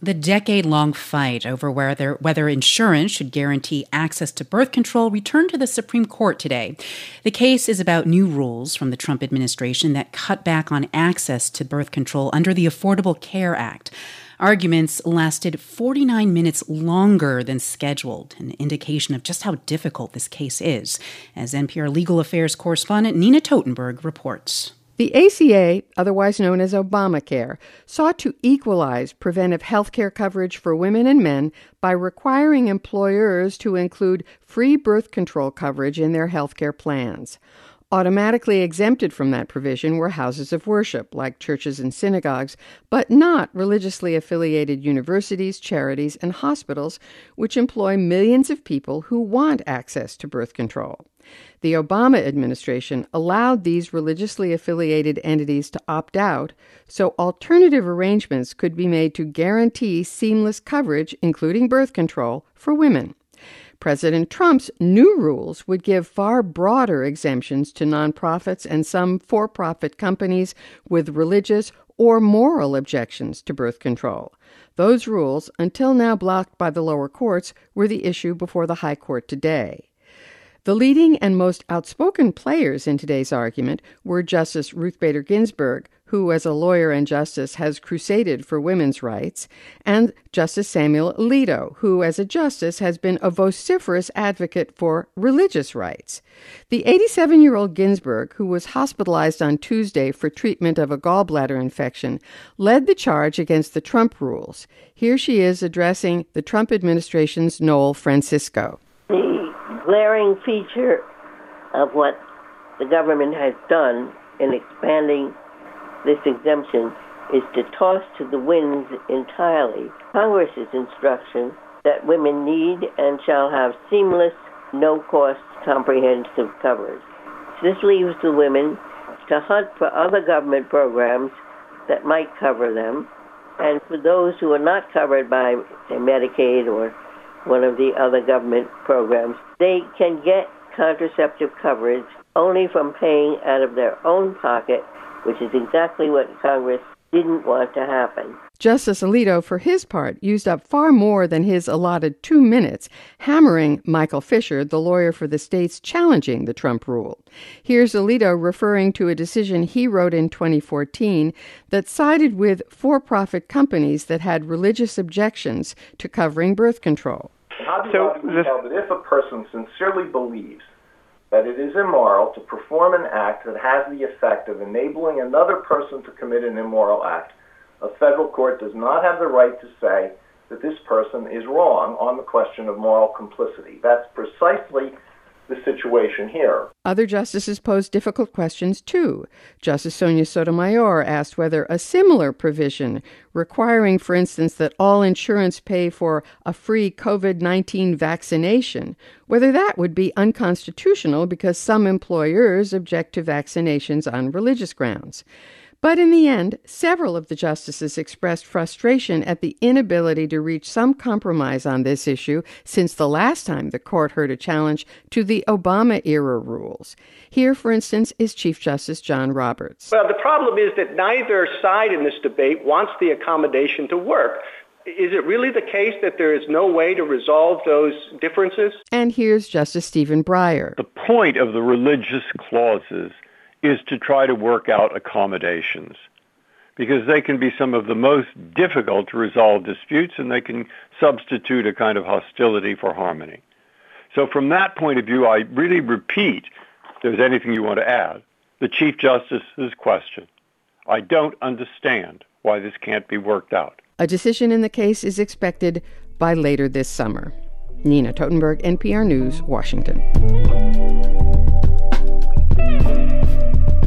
The decade-long fight over whether insurance should guarantee access to birth control returned to the Supreme Court today. The case is about new rules from the Trump administration that cut back on access to birth control under the Affordable Care Act. Arguments lasted 49 minutes longer than scheduled, an indication of just how difficult this case is, as NPR legal affairs correspondent Nina Totenberg reports. The ACA, otherwise known as Obamacare, sought to equalize preventive health care coverage for women and men by requiring employers to include free birth control coverage in their health care plans. Automatically exempted from that provision were houses of worship, like churches and synagogues, but not religiously affiliated universities, charities, and hospitals, which employ millions of people who want access to birth control. The Obama administration allowed these religiously affiliated entities to opt out, so alternative arrangements could be made to guarantee seamless coverage, including birth control, for women. President Trump's new rules would give far broader exemptions to nonprofits and some for-profit companies with religious or moral objections to birth control. Those rules, until now blocked by the lower courts, were the issue before the High Court today. The leading and most outspoken players in today's argument were Justice Ruth Bader Ginsburg, who as a lawyer and justice has crusaded for women's rights, and Justice Samuel Alito, who as a justice has been a vociferous advocate for religious rights. The 87-year-old Ginsburg, who was hospitalized on Tuesday for treatment of a gallbladder infection, led the charge against the Trump rules. Here she is addressing the Trump administration's Noel Francisco. Glaring feature of what the government has done in expanding this exemption is to toss to the winds entirely Congress's instruction that women need and shall have seamless, no-cost, comprehensive coverage. This leaves the women to hunt for other government programs that might cover them, and for those who are not covered by, say, Medicaid or one of the other government programs, they can get contraceptive coverage only from paying out of their own pocket, which is exactly what Congress didn't want to happen. Justice Alito, for his part, used up far more than his allotted 2 minutes, hammering Michael Fisher, the lawyer for the states challenging the Trump rule. Here's Alito referring to a decision he wrote in 2014 that sided with for-profit companies that had religious objections to covering birth control. How do you tell that if a person sincerely believes that it is immoral to perform an act that has the effect of enabling another person to commit an immoral act, a federal court does not have the right to say that this person is wrong on the question of moral complicity. That's precisely the situation here. Other justices posed difficult questions, too. Justice Sonia Sotomayor asked whether a similar provision requiring, for instance, that all insurance pay for a free COVID-19 vaccination, whether that would be unconstitutional because some employers object to vaccinations on religious grounds. But in the end, several of the justices expressed frustration at the inability to reach some compromise on this issue since the last time the court heard a challenge to the Obama-era rules. Here, for instance, is Chief Justice John Roberts. Well, the problem is that neither side in this debate wants the accommodation to work. Is it really the case that there is no way to resolve those differences? And here's Justice Stephen Breyer. The point of the religious clauses is to try to work out accommodations, because they can be some of the most difficult to resolve disputes, and they can substitute a kind of hostility for harmony. So from that point of view, I really repeat, if there's anything you want to add, the Chief Justice's question. I don't understand why this can't be worked out. A decision in the case is expected by later this summer. Nina Totenberg, NPR News, Washington.